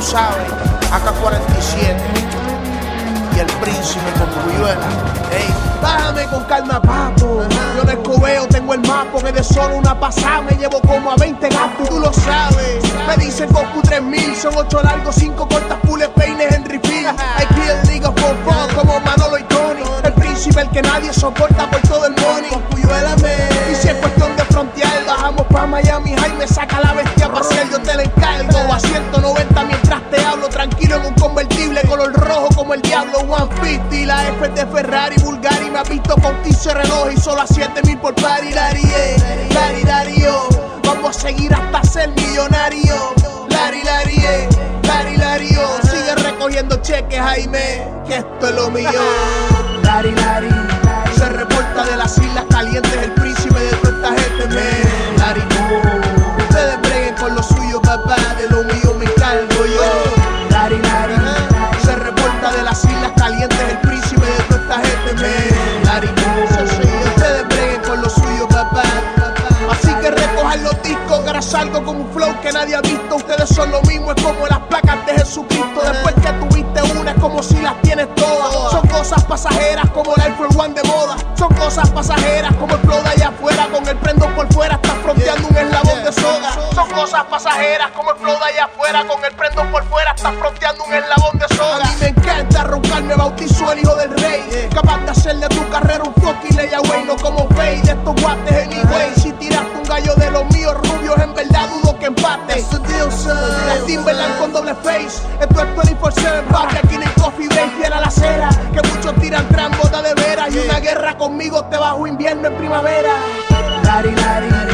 sabes, AK-47 y el príncipe con Cuyuela. Ey, bájame con calma, papo. Yo no escobeo, tengo el mapo que de solo una pasada me llevo como a 20 gatos. Tú lo sabes, me dicen Goku 3000, son 8 largos, 5 cortas, pules, peines en refill. I kill niggas for fun como Manolo y Tony. El príncipe, el que nadie soporta por todo el money. Con Cuyuela y si es cuestión de frontear, bajamos pa' Miami, Jaime saca la bestia pa' hacer, yo te la encargo. A 190 mientras te hablo, tranquilo en un convertible color rojo como el diablo. 150, la F de Ferrari, Bulgari, me ha visto con 15 relojes y solo a 7000 por party. Lario, vamos a seguir hasta ser millonario. Lario, sigue recogiendo cheques, Jaime, que esto es lo mío. Lari, se reporta de las Islas Calientes, el príncipe de toda esta gente, man. Lari, ustedes breguen con lo suyo, papá, de lo mío me encargo yo. Lari, se reporta de las Islas Calientes, el príncipe de toda esta gente, man. Lari, ustedes breguen con lo suyo, papá. Así que recojan los discos, que ahora salgo con un flow que nadie ha visto. Ustedes son lo mismo, es como las placas de Jesucristo. Después que tuviste una, es como si las tienes todas. Son cosas pasajeras como el Air Force One de moda. Son cosas pasajeras como el flow de allá afuera. Con el prendo por fuera estás fronteando un eslabón de soga. Son cosas pasajeras como el flow de allá afuera. Con el prendo por fuera estás fronteando un eslabón de soga. A mí me encanta roncar, me bautizó el hijo del rey. Capaz de hacer de tu carrera un fucking layaway. No como Fade, de estos guates anyway. Si tiraste un gallo de los míos rubios, en verdad dudo que empate. Las Timberland con doble face. Esto es 24/7 papi, aquí no hay coffee break, fiel a la acera. Que muchos tiran tran, bota de veras. Y una guerra conmigo te bajo invierno en primavera. Lari,